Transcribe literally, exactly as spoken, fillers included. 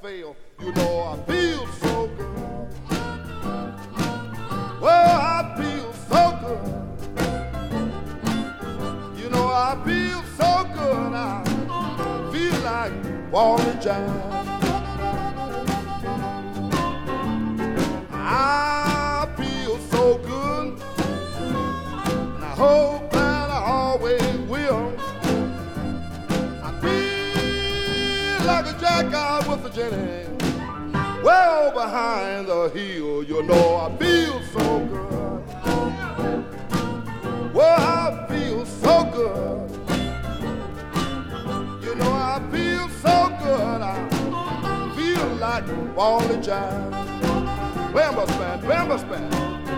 fail. You know I feel so good. Well, I feel so good. You know I feel so good. I feel like Wally Jack. I feel so good, and I hope that I always will. I feel like a jackass with a Jenny, well behind the hill. You know I feel so good. Well, I feel so good. You know I feel so good. I feel like Wally Jack. Bambus band, Bambus band.